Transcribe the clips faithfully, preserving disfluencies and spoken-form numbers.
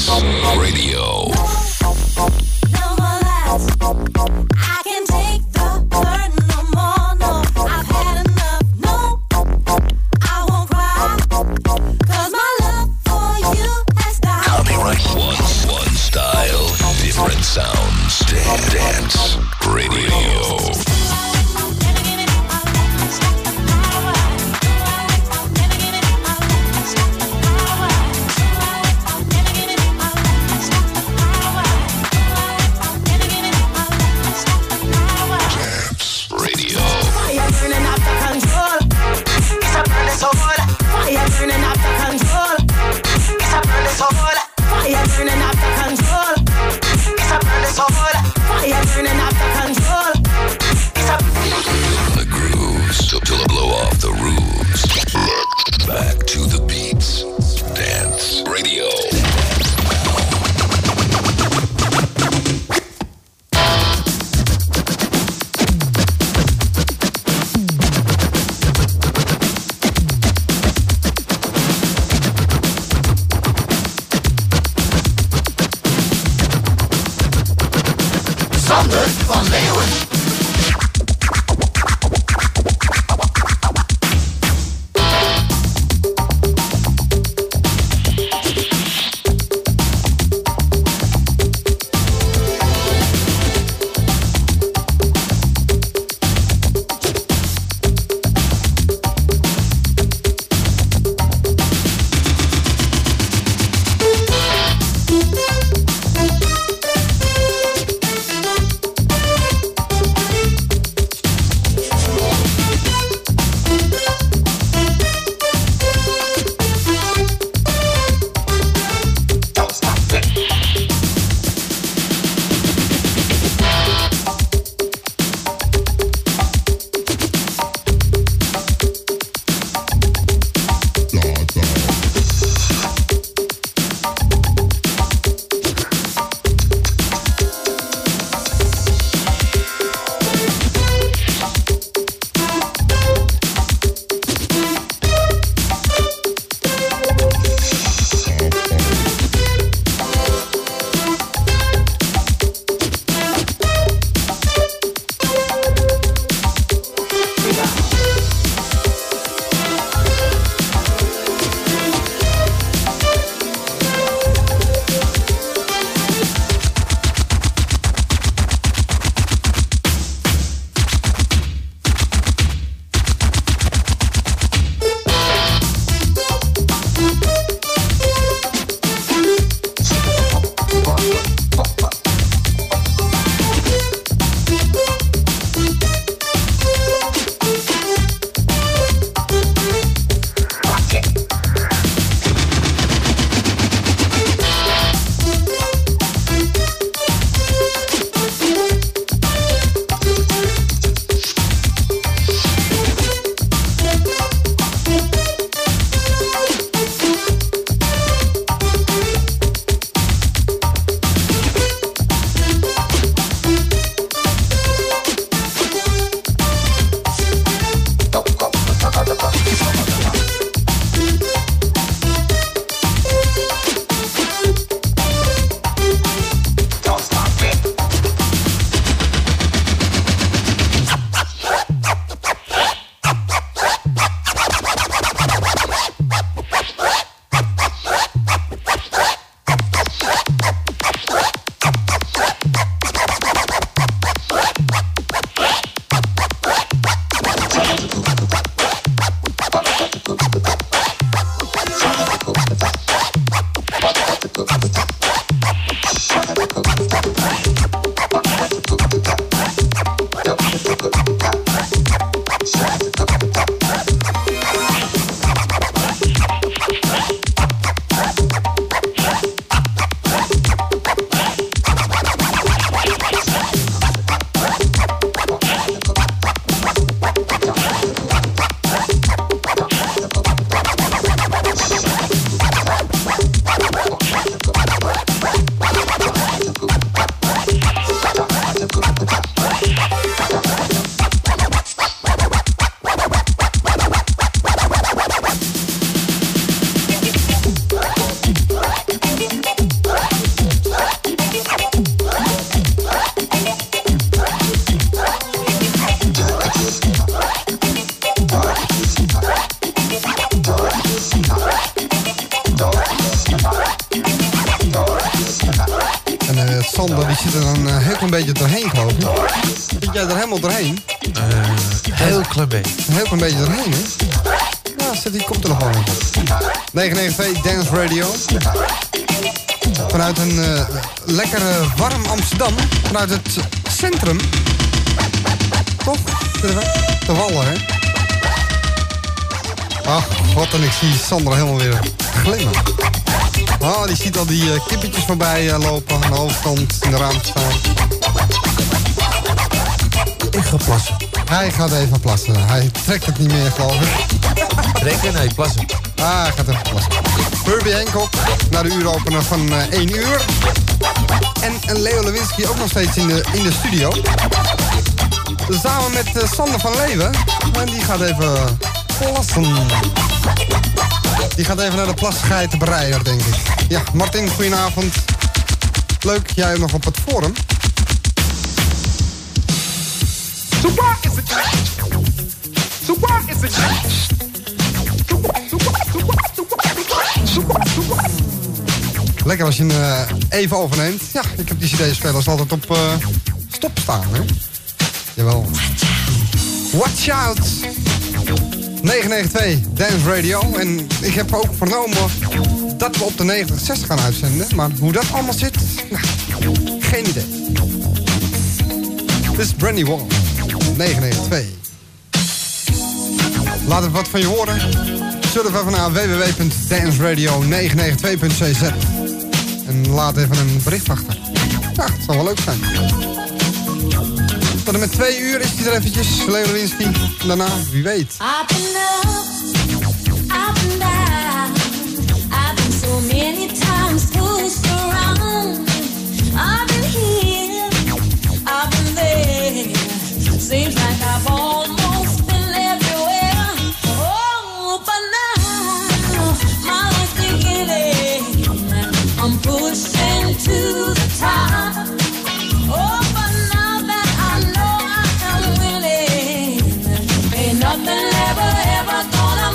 Radio. Sander die zit er een uh, heel klein beetje doorheen, geloof ik. Zit jij er helemaal doorheen? Uh, heel klein beetje. Een heel klein beetje doorheen, hè? Ja, zit die komt er nog wel in. negen negen twee Dance Radio. Vanuit een uh, lekkere warm Amsterdam. Vanuit het centrum. Toch? Te Wallen, hè? Ach, god, en ik zie Sander helemaal weer glimmen. Oh, die ziet al die uh, kippetjes voorbij uh, lopen aan de overkant in de ruimte staan. Ik ga plassen. Hij gaat even plassen. Hij trekt het niet meer, geloof ik. Trekken? Nee, plassen. Ah, hij gaat even plassen. Herbie Hancock, naar de uuropener van uh, één uur. En, en Leo Lewinsky ook nog steeds in de, in de studio. Samen met uh, Sander van Leeuwen. En die gaat even plassen. Die gaat even naar de plasgeitenbreier, denk ik. Ja, Martin, goedenavond. Leuk, jij nog op het forum. So what is it? So what is it? So what? So what? So what? So what? So what? So what? Lekker als je hem uh, even overneemt. Ja, ik heb die C D-spelers altijd op uh, stop staan, hè? Jawel. Watch out! negen negen twee Dance Radio. En ik heb ook vernomen dat we op de negentig zes gaan uitzenden. Maar hoe dat allemaal zit, nou, geen idee. Dit is Brandy Wall. negen negen twee. Laat even wat van je horen. Surf even naar w w w punt dance radio negen negen twee punt c z. En laat even een bericht achter. Ja, het zal wel leuk zijn. Tot en met twee uur is hij er eventjes. Leo Lewinsky. Daarna, wie weet. Up and up, up and down. I've been so many times pushed around. I've been here, I've been there. Seems like I've almost been everywhere. Oh, but now my life's beginning. I'm pushing to the top. Oh, but now that I know I am winning, ain't nothing ever, ever gonna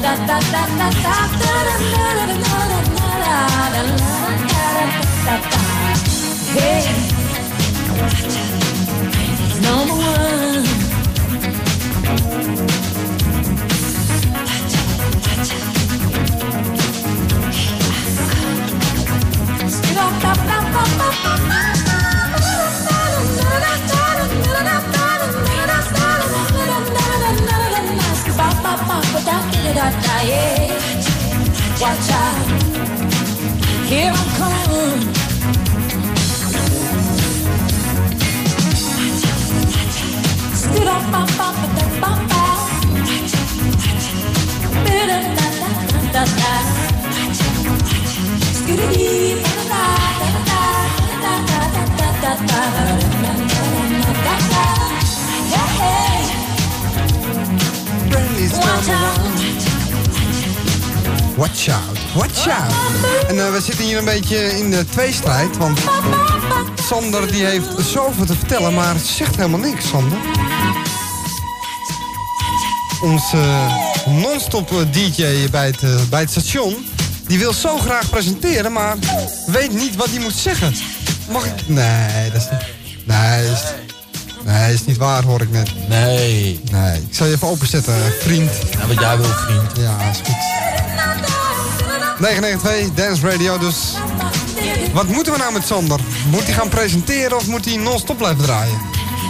Hey, number one. Watch out, here I come. Stood up, ba ba ba da ba ba. Da da da da da. Skiddy da da da da da da da da da da. Hey, watch out. Watch out, watch out. En uh, we zitten hier een beetje in de tweestrijd, want Sander die heeft zoveel te vertellen, maar zegt helemaal niks, Sander. Onze non-stop D J bij het, uh, bij het station, die wil zo graag presenteren, maar weet niet wat hij moet zeggen. Mag ik? Nee, dat is niet... Nee, dat is, nee, dat is niet waar, hoor ik net. Nee. Nee, ik zal je even openzetten, vriend. Ja, wat jij wil, vriend. Ja, is goed. negen negen twee, Dance Radio, dus... Wat moeten we nou met Sander? Moet hij gaan presenteren of moet hij non-stop blijven draaien?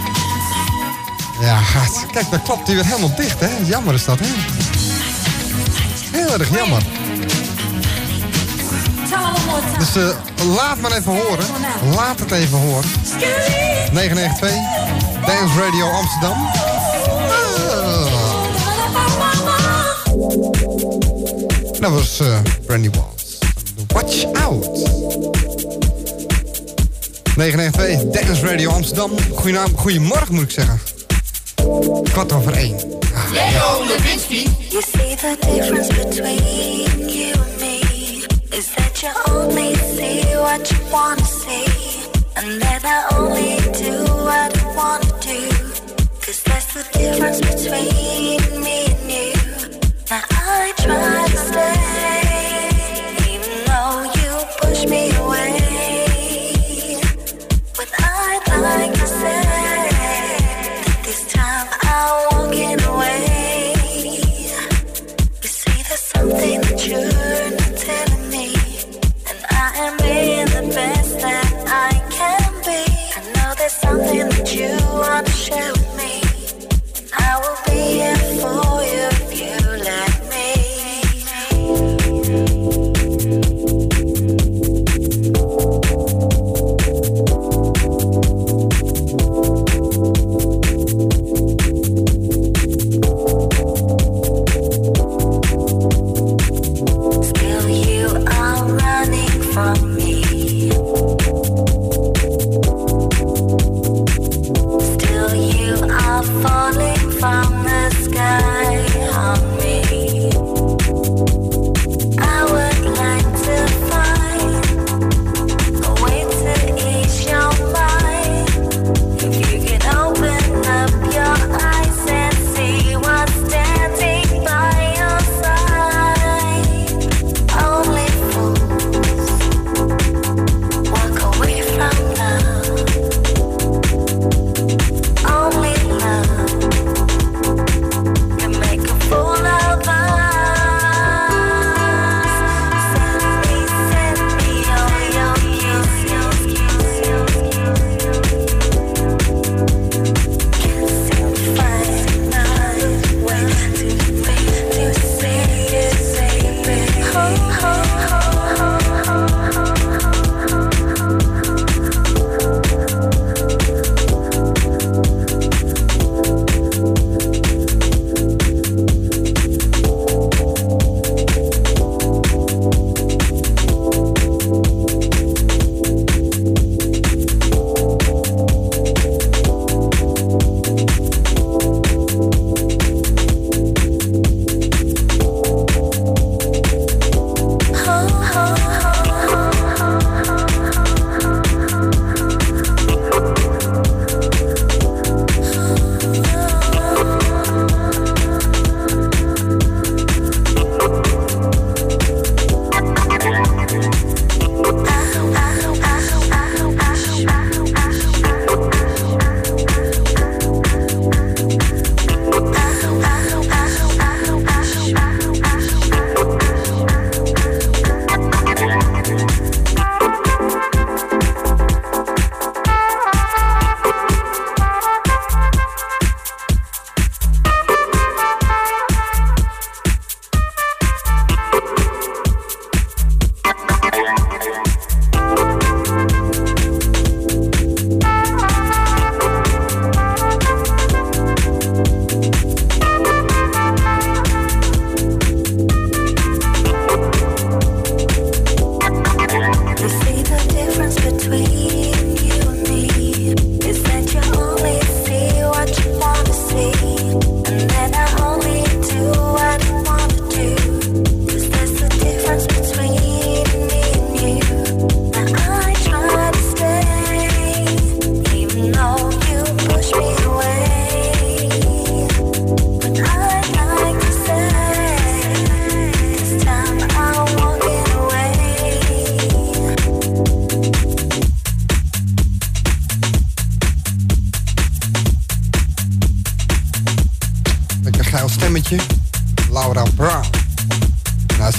Ja, gaat. Kijk, daar klapt hij weer helemaal dicht, hè? Jammer is dat, hè? Heel erg jammer. Dus uh, laat maar even horen. Laat het even horen. negen negen twee, Dance Radio Amsterdam. Uh. Dat was uh, Brandy Walls. Watch out. negen negen twee, Dance Radio Amsterdam. Goedenavond, goedemorgen moet ik zeggen. Kwart over één. Ah. You see the difference between you and me is that you only see what you wanna see, and then I only do what I wanna do, cause that's the difference between me and you. Now I try to stay, even though you push me away, but I'd like to say that this time I'm walking away. You see there's something that you're not telling me, and I am being the best that I can be. I know there's something that you want to share with me, and I will be here for you if you let me.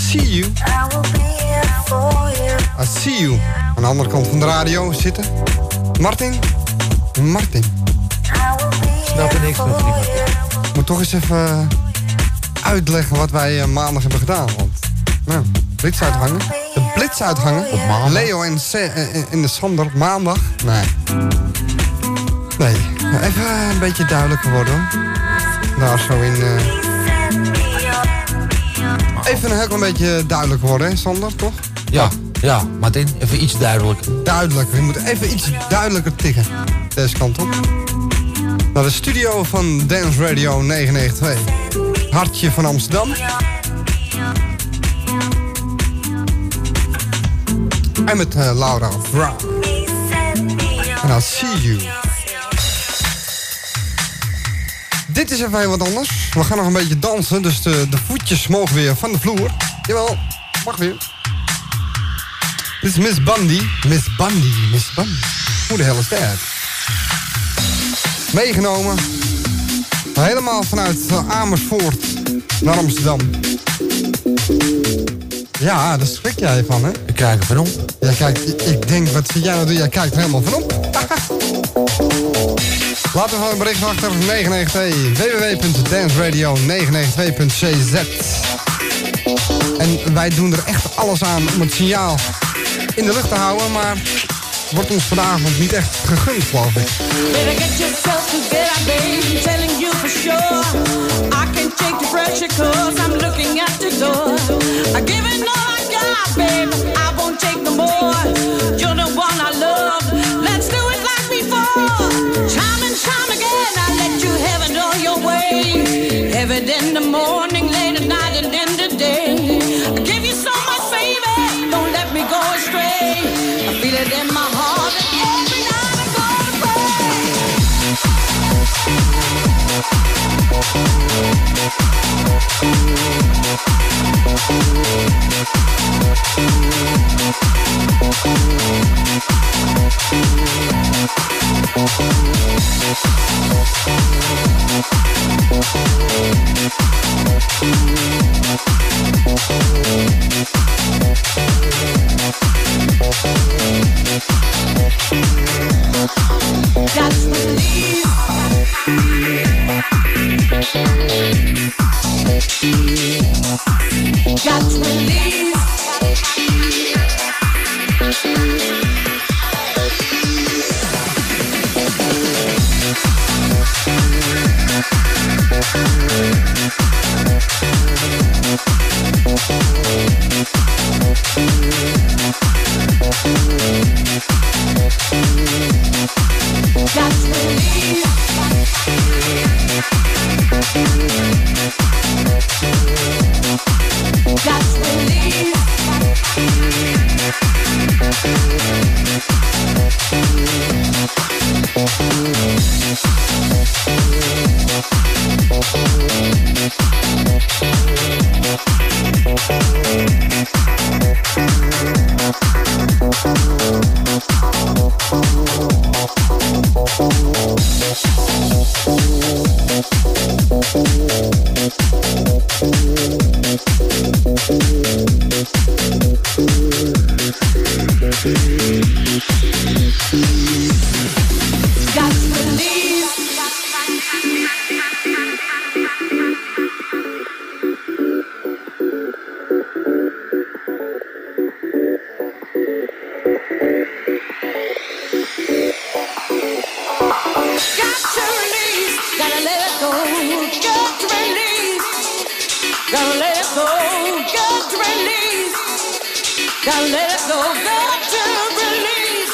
see you. I will be here for you. I see you. Aan de andere kant van de radio zitten. Martin. Martin. I will be Snap er here niks van, for prima. you. Ik moet toch eens even uitleggen wat wij eh, maandag hebben gedaan. Want, nou, blitz uithangen. De blitz uithangen. Op maandag? Leo en, Se en, en de Sander op maandag. Nee. Nee. Nou, even een beetje duidelijker worden hoor. Daar zo in... eh, Even een heel klein beetje duidelijker worden, hè, Sander, toch? Ja, ja, Martin, even iets duidelijker. Duidelijker. Je moet even iets duidelijker tikken. Deze kant op. Naar de studio van Dance Radio negenhonderdnegenennegentig. Hartje van Amsterdam. En met uh, Laura Brown. En I'll see you. Dit is even heel wat anders. We gaan nog een beetje dansen, dus de, de voetjes mogen weer van de vloer. Jawel, mag weer. Dit is Miss Bundy. Miss Bundy, Miss Bundy. Who the hell is that? Meegenomen. Helemaal vanuit uh, Amersfoort naar Amsterdam. Ja, daar schrik jij van, hè? Ik kijk er van op. Jij kijkt, ik denk, wat zie jij nou doen? Jij kijkt er helemaal van op. Laat even een bericht achter. negenhonderdnegenennegentig. w w w punt dance radio negenhonderdnegenennegentig punt c z. En wij doen er echt alles aan om het signaal in de lucht te houden, maar wordt ons vanavond niet echt gegund, geloof ik. Better get yourself together, babe. I'm telling you for sure. I can't take the pressure cause I'm looking at the door. I give it all I got, babe. I won't take no more. You're the one I love. Let's do it like before. Time and time again, I let you have it all your way. Have it in the morning, late at night, and in the day. I give you so much, baby. Don't let me go astray. I feel it in my heart. Every night I go to Just believe. Got to believe. Got to believe. Got to believe. Got to believe. Got to release, gotta let it go. Got to release, gotta let it go. Got to release, gotta let it go. Got to release.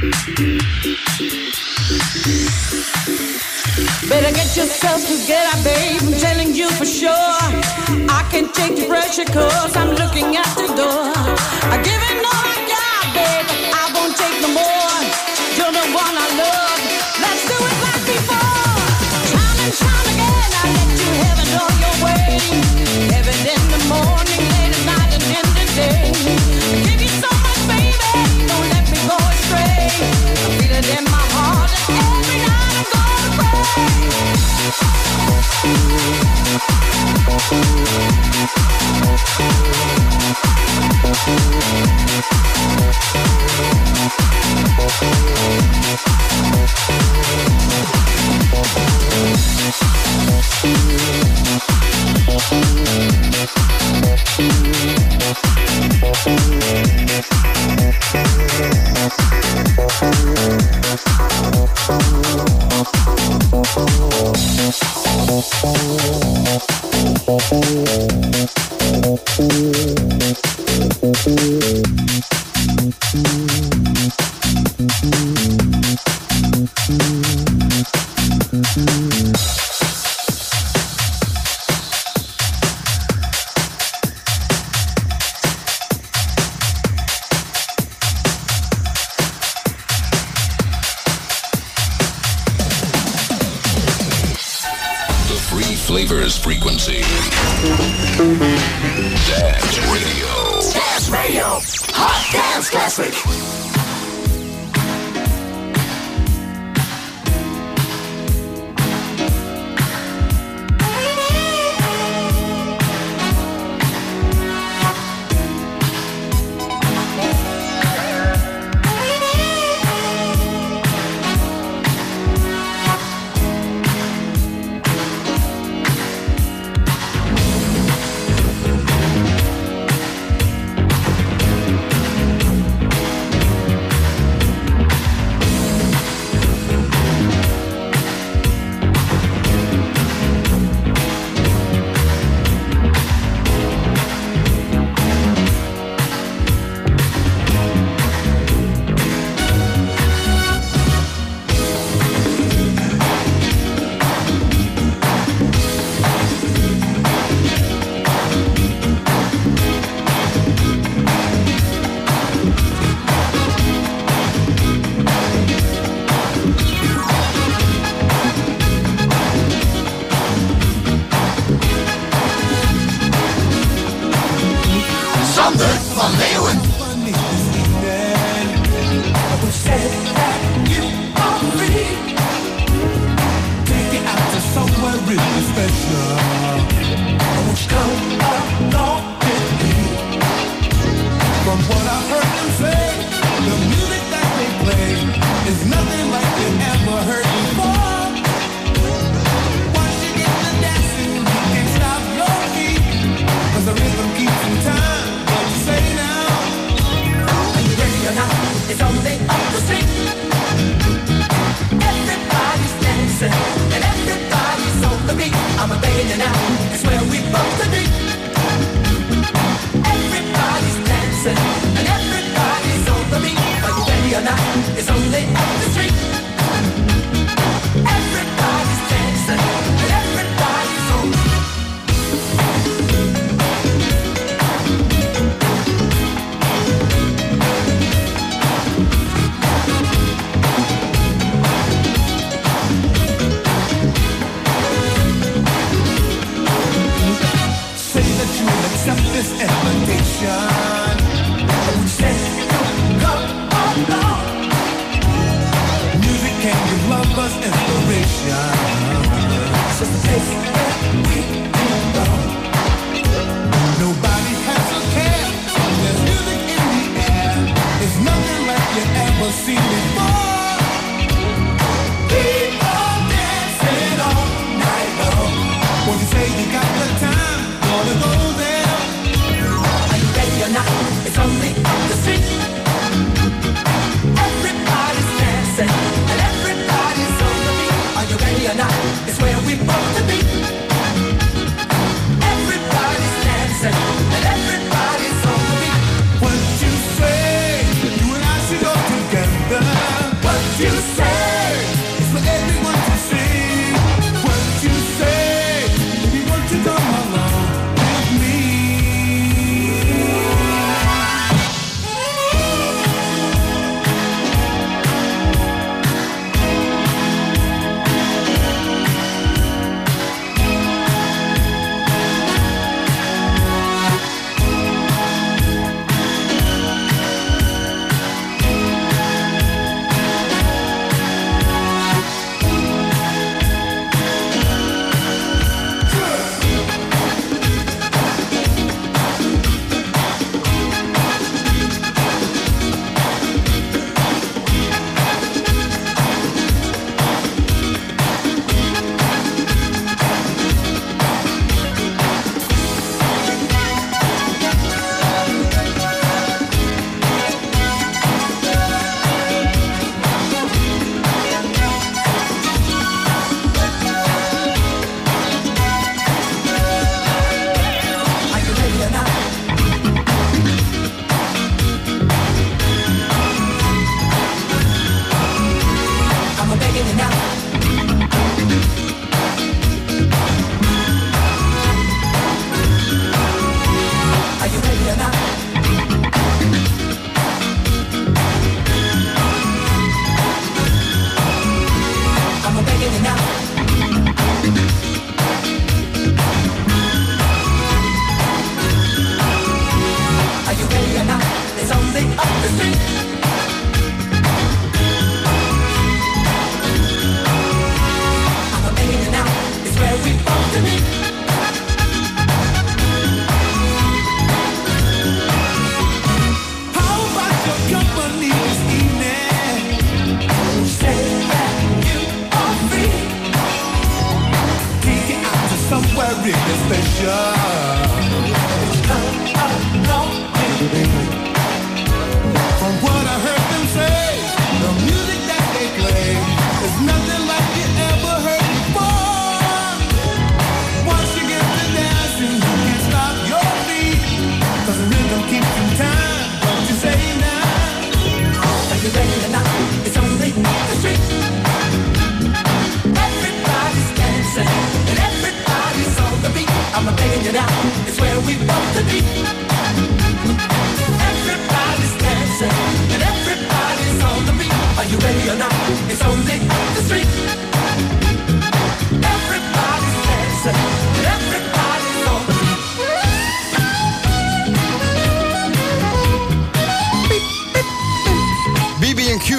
Better get yourself together, babe. I'm telling you for sure. I can't take the pressure, cause I'm looking at the door. I give it all I got, babe. I won't take no more. You're the one I love. Let's do it like before. Time and time again, I let you have it all your way. Have it in the morning, late at night, and in the day. I give you so much, baby. Don't let me go astray. I feel it in my heart, and every night I'm gonna pray. Flavors frequency. Dance Radio. Dance Radio. Hot Dance Classic. What you say, you and I should go together.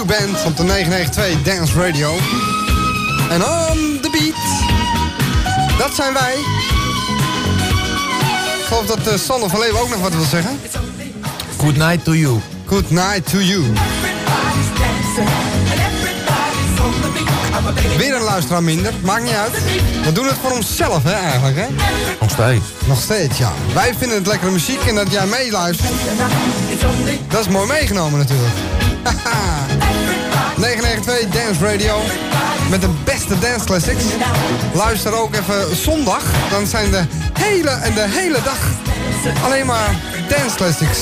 Band op de negen negen twee Dance Radio. En on the beat, dat zijn wij. Ik geloof dat uh, Sander van Leeuwen ook nog wat wil zeggen. Good night to you. Good night to you. Weer een luisteraar minder, maakt niet uit. We doen het voor onszelf, hè, eigenlijk, hè? Nog steeds. Nog steeds, ja. Wij vinden het lekkere muziek en dat jij meeluistert. Dat is mooi meegenomen, natuurlijk. negen negen twee Dance Radio. Met de beste dance classics. Luister ook even zondag. Dan zijn de hele en de hele dag alleen maar dance classics.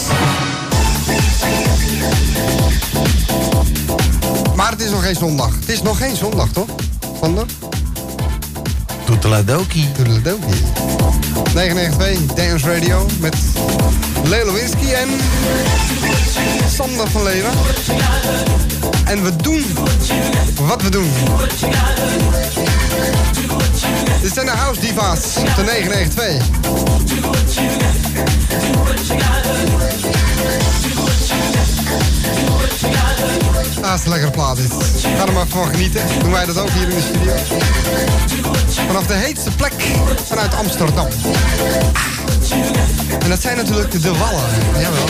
Maar het is nog geen zondag. Het is nog geen zondag, toch? Zondag? Toeteladoki. Toeteladoki. negen negen twee Dance Radio met Leo Lewinsky en Sander van Leeuwen. En we doen wat we doen. Dit zijn de House Diva's op de negen negen twee. Ah, het is een lekkere plaat dit. Ga er maar van genieten. Doen wij dat ook hier in de studio. Vanaf de heetste plek vanuit Amsterdam. Ah. En dat zijn natuurlijk de Wallen. Jawel.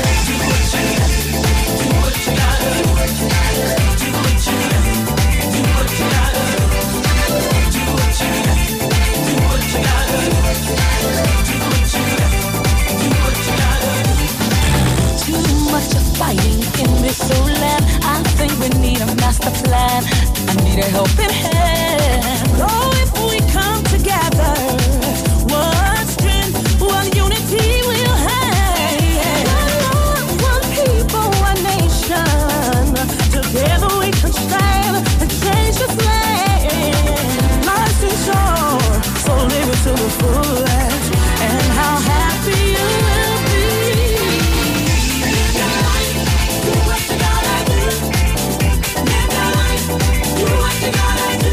Fighting in this old land, I think we need a master plan. I need a helping hand. Oh, if we come together, one strength, one unity we'll have. One love, one people, one nation. Together we can stand and change this land. Life's too short, so live it to the fullest. And how happy you will be. Do what you gotta do.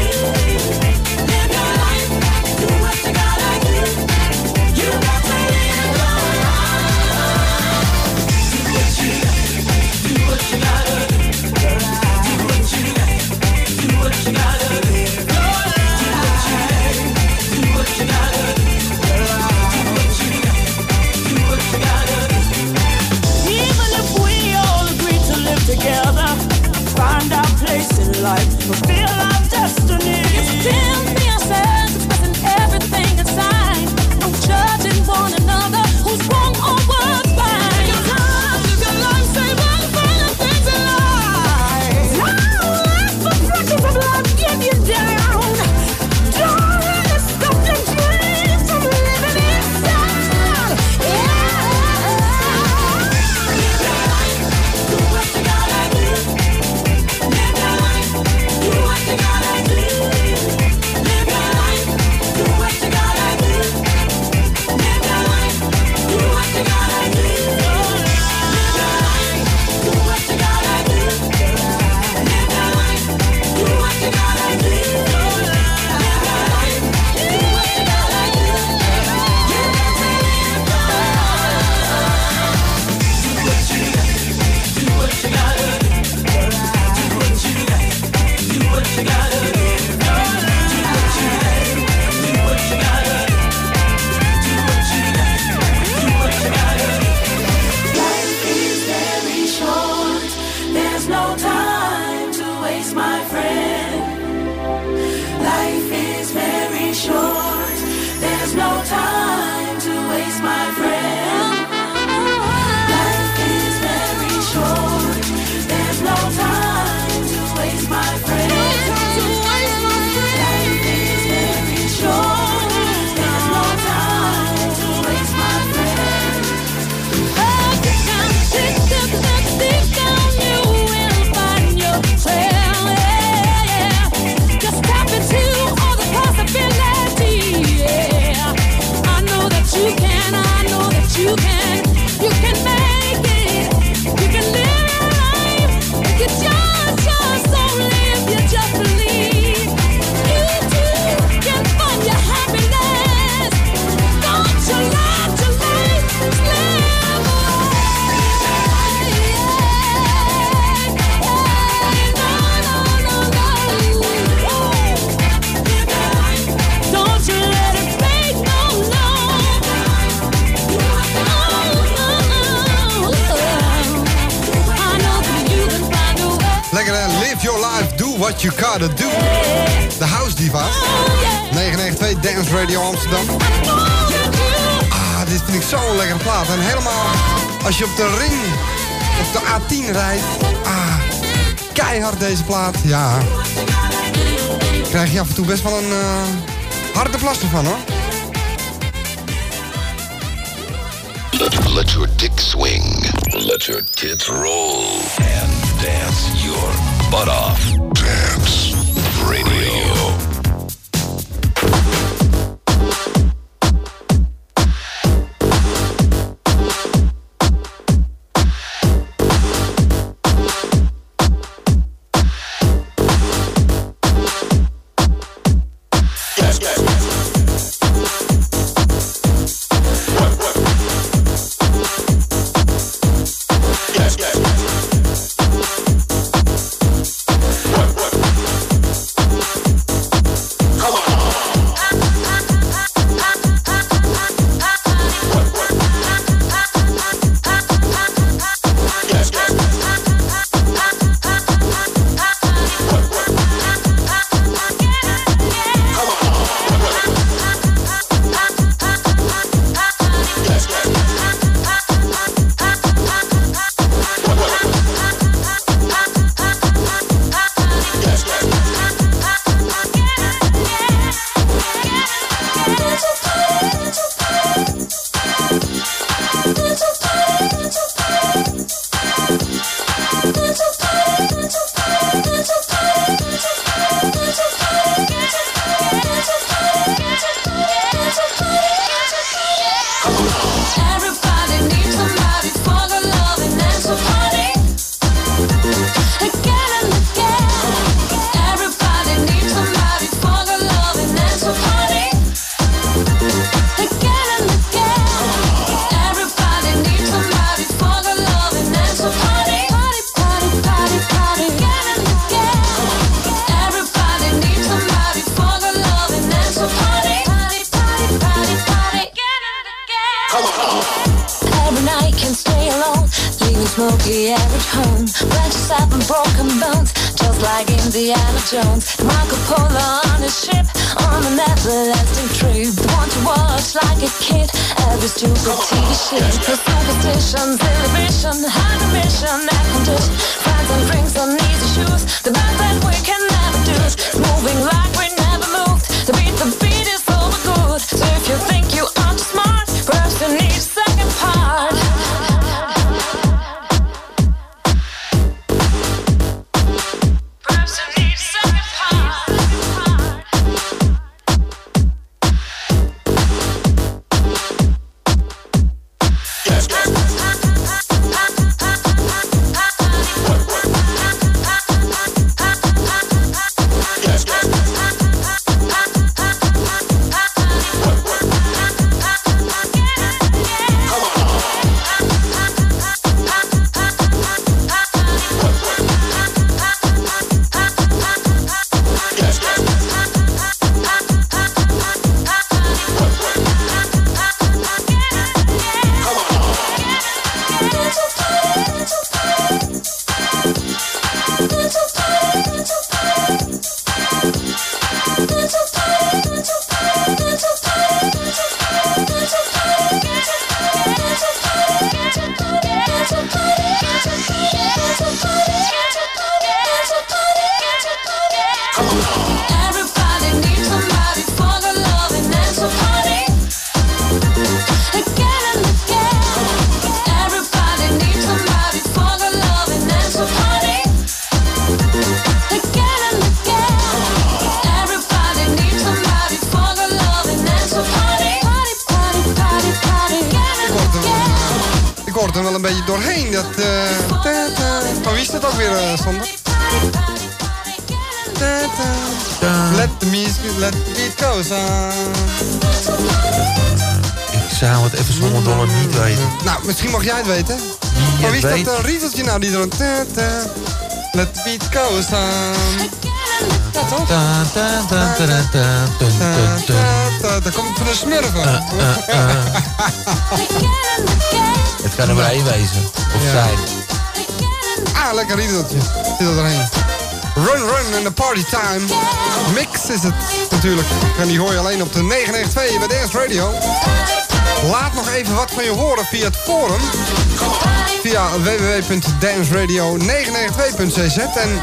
Live your life, do what you gotta do. De House Diva's. negen negen twee Dance Radio Amsterdam. Ah, dit vind ik zo'n lekkere plaat. En helemaal als je op de ring, op de A tien rijdt. Ah, keihard deze plaat. Ja. Krijg je af en toe best wel een uh, harde plaster van, hoor. Let your dick swing. Let your tits roll. And dance your butt off. Dance Radio. Smokey average home, branches up and broken bones, just like Indiana Jones. Marco Polo on his ship, on an everlasting trip. Want to watch like a kid, every stupid T V shit. For superstitions, inhibition, had a mission, air condition. Friends and drinks on easy shoes, the best that we can never do. Moving like we never moved, the beat, the beat is over good. So if you think you aren't smart, perhaps you need a second part. Doorheen, dat uh, ta, ta. Oh, wie is dat ook weer, uh, Sander? Ta, ta. Let the music, let the beat go, son. Ik zou het even zonder dollar niet weten. Nou, misschien mag jij het weten. Wie oh, wie is weet. dat uh, riedeltje nou die er ta, ta. Let the beat go, son. Ja, toch? Ta, ta, ta, ta, ta, ta, ta, ta, ta. Daar komt het van de smurfen. Uh, uh, uh. Het kan er maar één wezen. Of Ja. zijn. Ah, lekker riedeltje. Zit er doorheen. Run Run in the Party Time. Mix is het natuurlijk. En die hoor je alleen op de negen negen twee bij Dance Radio. Laat nog even wat van je horen via het forum. Via w w w punt dance radio negen negen twee punt c z. En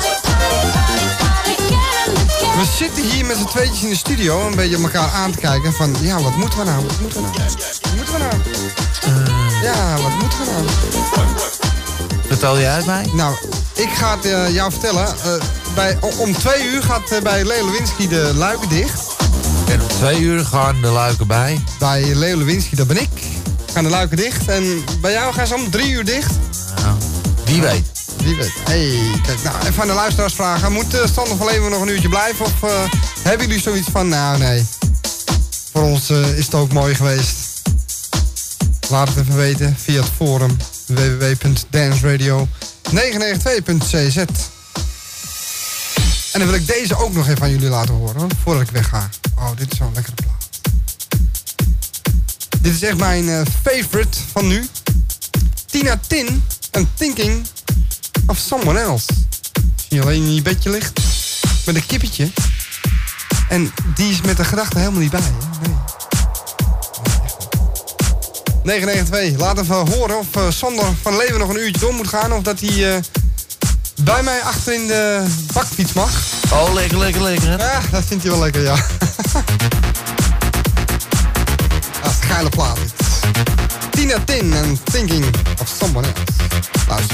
we zitten hier met z'n tweetjes in de studio een beetje op elkaar aan te kijken van, ja, wat moeten we nou? Wat moeten we nou? Wat moeten we nou? Uh, ja, wat moeten we nou? Vertel je uit mij? Nou, ik ga het uh, jou vertellen. Uh, bij, om twee uur gaat uh, bij Leo Lewinsky de luiken dicht. En om twee uur gaan de luiken bij? Bij Leo Lewinsky, dat ben ik, gaan de luiken dicht. En bij jou gaan ze om drie uur dicht. Nou, wie weet. Wie weet. Hey, kijk, nou, even aan de luisteraars vragen. Moet uh, Sander van Leeuwen nog een uurtje blijven? Of uh, hebben jullie zoiets van, nou nee. Voor ons uh, is het ook mooi geweest. Laat het even weten via het forum. w w w punt dance radio negen negen twee punt c z. En dan wil ik deze ook nog even aan jullie laten horen, voordat ik wegga. Oh, dit is zo'n lekkere plaat. Dit is echt mijn uh, favorite van nu. Tina Tin en Thinking of Someone Else. Als je alleen in je bedje ligt met een kippetje. En die is met de gedachte helemaal niet bij. Hè? Nee. negen negen twee, laat even horen of uh, Sander van Leeuwen nog een uurtje door moet gaan. Of dat hij uh, bij mij achter in de bakfiets mag. Oh, lekker, lekker, lekker. Hè? Ja, dat vindt hij wel lekker, ja. Dat is een geile plaat dit. Tina Tin en Thinking of Someone Else. Luister.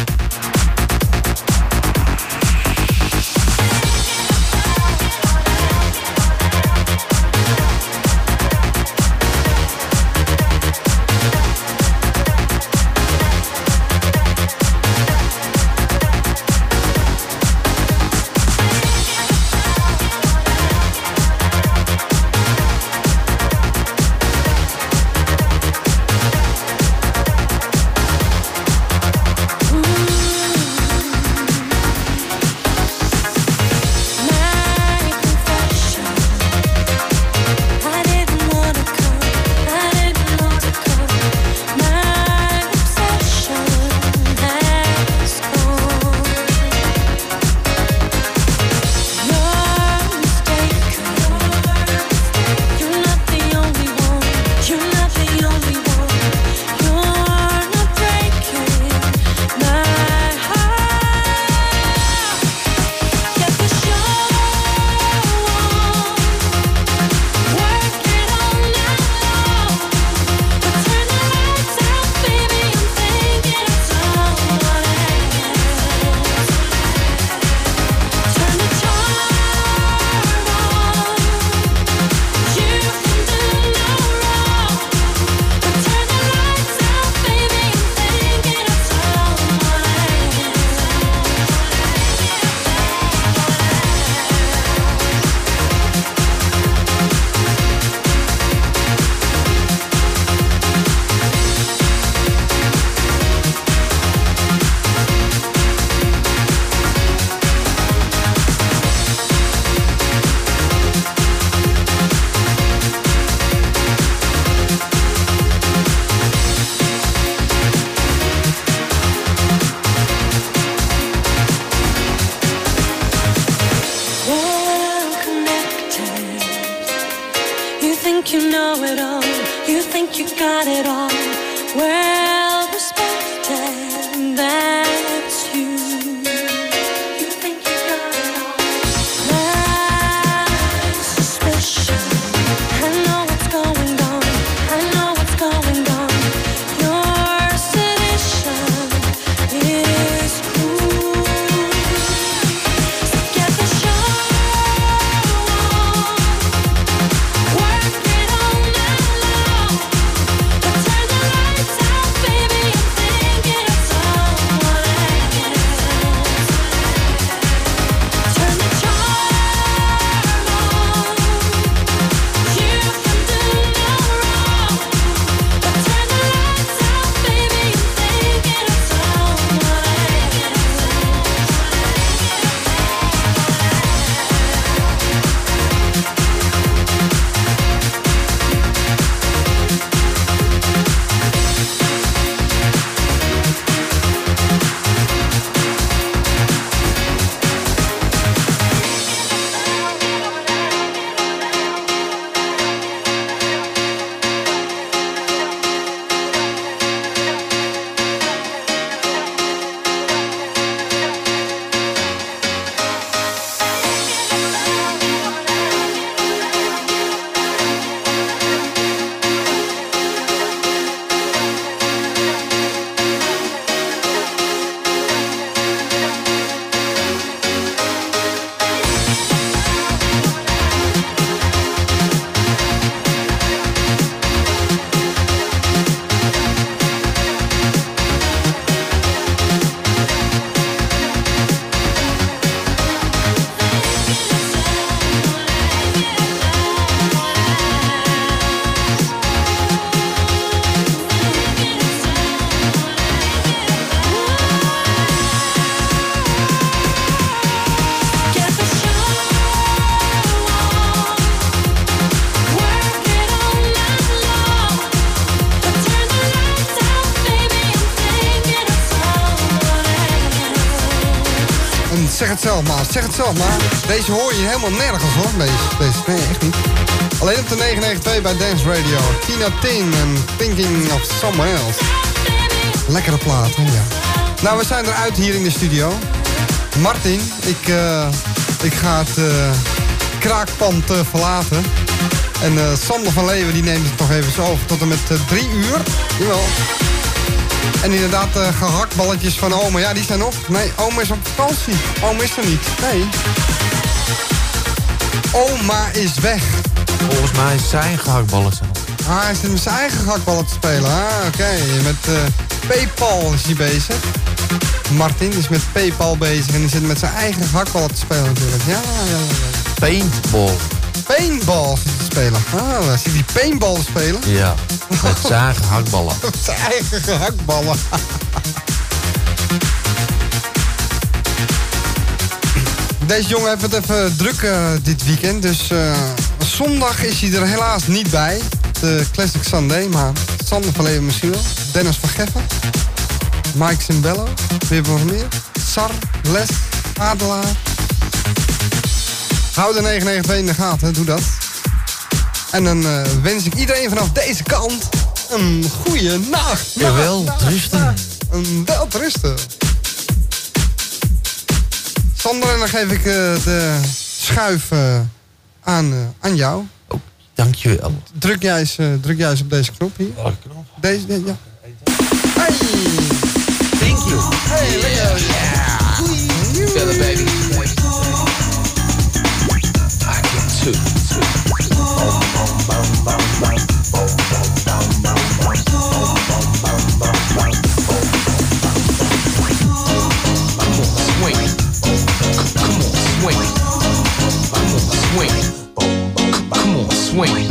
Turn the lights out, baby, and think it zelf maar, zeg het zelf maar. Deze hoor je helemaal nergens hoor, deze. deze. Nee, echt niet. Alleen op de negen negen twee bij Dance Radio. Tina Tin en Thinking of Someone Else. Lekkere plaat, hè? Ja. Nou, we zijn eruit hier in de studio. Martin, ik, uh, ik ga het uh, kraakpand uh, verlaten. En uh, Sander van Leeuwen die neemt het toch even zo over tot en met uh, drie uur. Jawel. En inderdaad, uh, gehaktballetjes van oma. Ja, die zijn nog. Nee, oma is op vakantie. Oma is er niet. Nee. Oma is weg. Volgens mij zijn gehaktballen zo. Ah, hij zit met zijn eigen gehaktballen te spelen. Ah, oké. Okay. Met uh, Paypal is hij bezig. Martin is met Paypal bezig en die zit met zijn eigen gehaktballen te spelen natuurlijk. Ja, ja, ja. ja. Paintball. Paintball zit te spelen. Ah, zit hij paintball te spelen? Ja, met zijn eigen gehaktballen. Met zijn eigen gehaktballen. Deze jongen heeft het even druk uh, dit weekend. Dus uh, zondag is hij er helaas niet bij. De Classic Sunday. Maar Sander van Leeuwen misschien wel. Dennis van Geffen. Mike Simbello. Wie hebben we nog meer? Sar, Les, Adelaar. Hou de negen negen twee in de gaten. Doe dat. En dan uh, wens ik iedereen vanaf deze kant een goede nacht. Jawel, rusten. Een welterusten. Sander, en dan geef ik uh, de schuif uh, aan, uh, aan jou. Oh, dankjewel. Druk jij eens, uh, druk jij eens op deze knop hier. Welke knop? Deze, de, ja. Hey! Thank you. Hey, lekker. Yeah. Feel it, baby. I get two. Swing.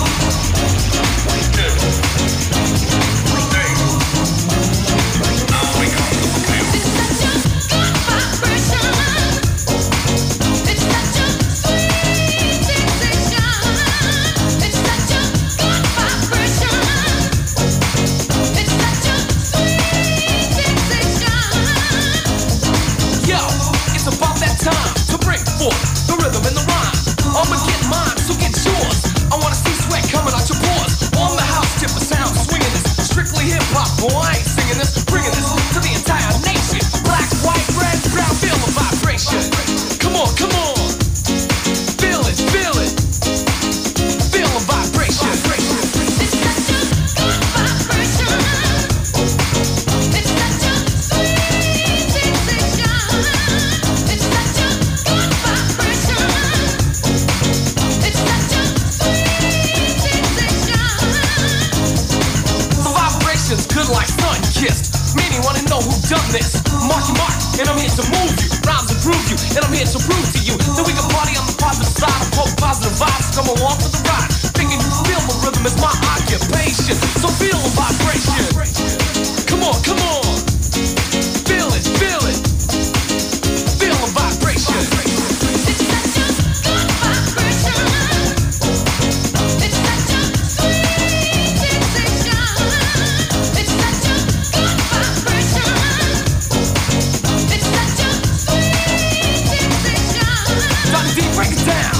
Boy, I ain't singing this, bringing this to the entire nation. Black, white, red, brown, feel the vibration. Come on, come on. Feel it, feel it. Feel the vibration. It's such a good vibration. It's such a sweet sensation. It's such a good vibration. It's such a sweet sensation. The vibration's good like sun-kissed. Meaning wanna know who done this. Mark your mark, and I'm here to move you. Rhymes improve you, and I'm here to prove to you that we can party on the positive side of both positive vibes. Come along for the ride. Thinking you feel the rhythm is my occupation. So feel the vibration. Come on, come on. Feel it, feel it. Feel the vibration. It's such a good vibration. It's such a sweet sensation. It's such a good vibration. It's such a sweet sensation. Doctor D, break it down.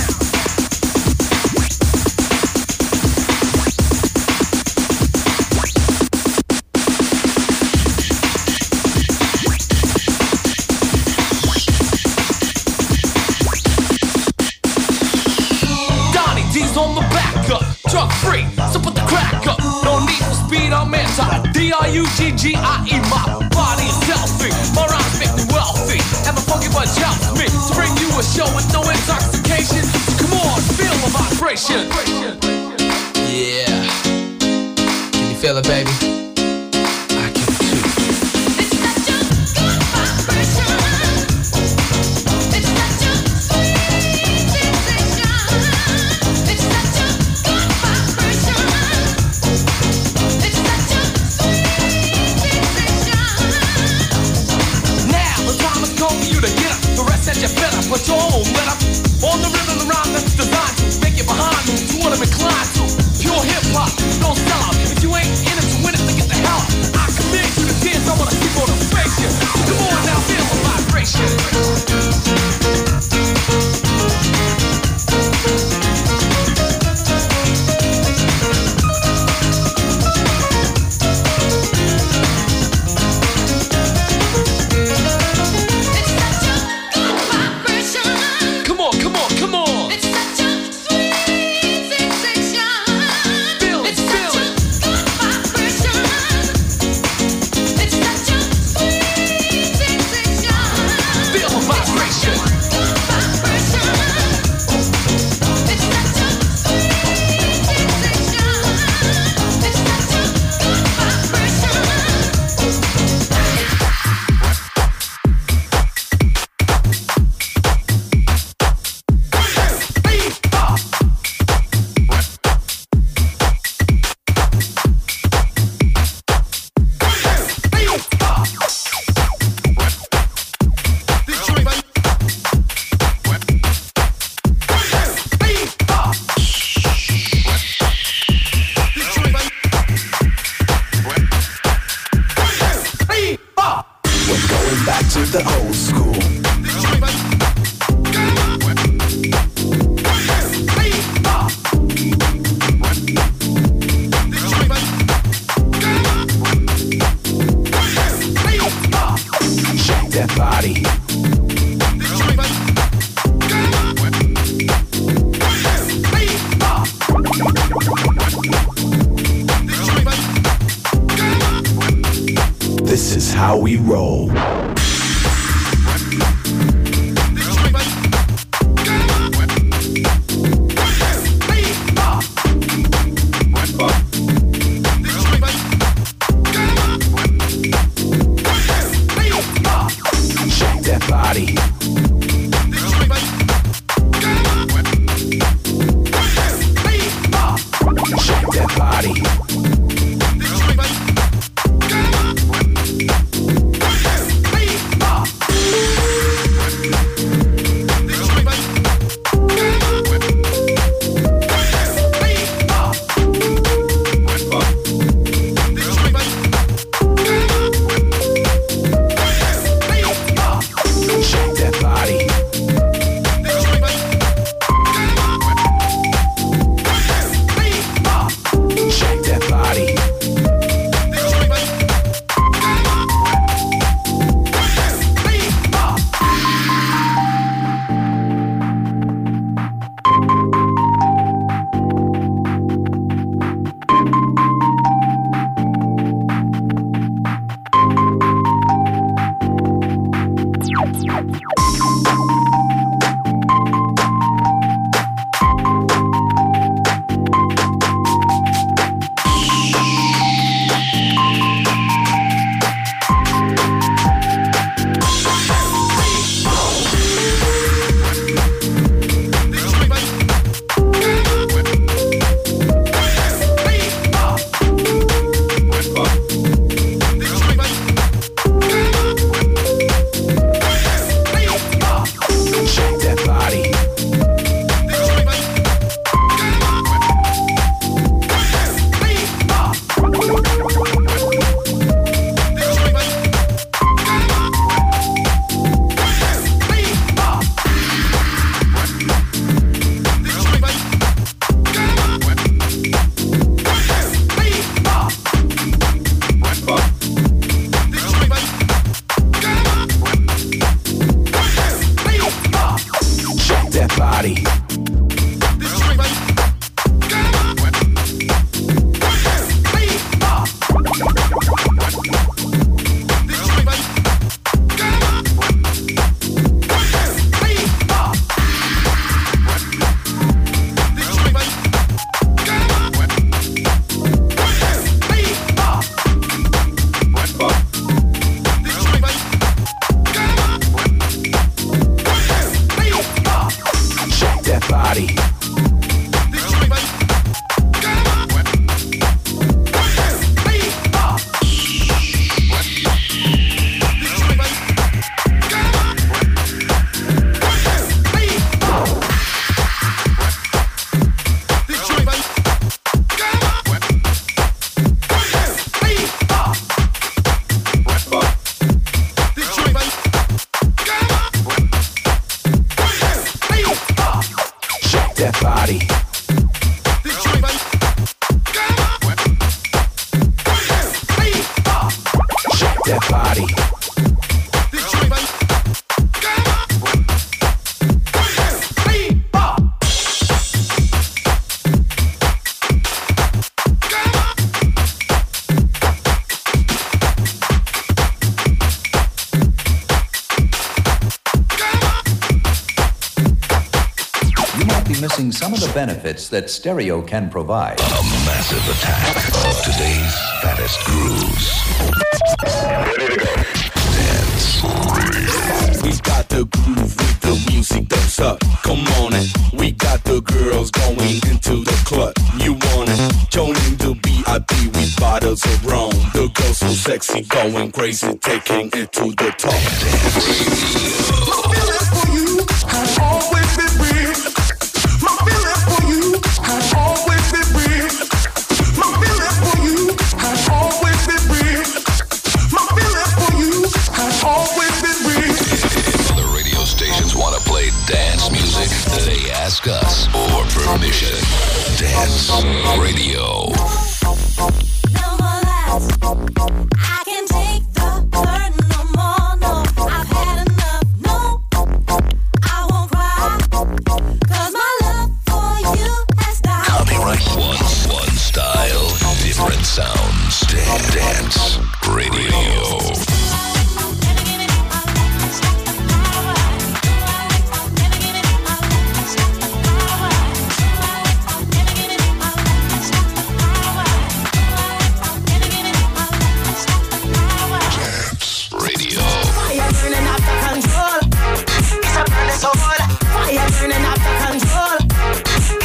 Donnie D's on the back up, truck free, so put the crack up. No need for speed, I'm anti. D R U G G I E, my body is healthy. My rhymes make me wealthy, and the funky bunch helps me to bring you a show with no intoxication. So come on, feel the vibration. Yeah, can you feel it, baby? I can too. It's such a good vibration. It's such a sweet sensation. It's such a good vibration. It's such a sweet sensation. Now the time has come for you to get up. The rest that you better put your own let up. On the rhythm, the rhyme that's designed to make you behind to what I'm inclined to. Pure hip hop, no sellout. If you ain't in it to win it, then get the hell out. I command you to dance, I wanna see motivation. Come on now, feel the vibration. how we roll. Shake that body. Shake that body. Missing some of the benefits that stereo can provide. A massive attack of today's fattest grooves. Ready to go. Dance Radio. We got the groove with the music that's up. Come on it. We got the girls going into the club. You want it? Joining the B I B with bottles of rum. The girls so sexy, going crazy, taking it to the top. Dance Radio. For you, I always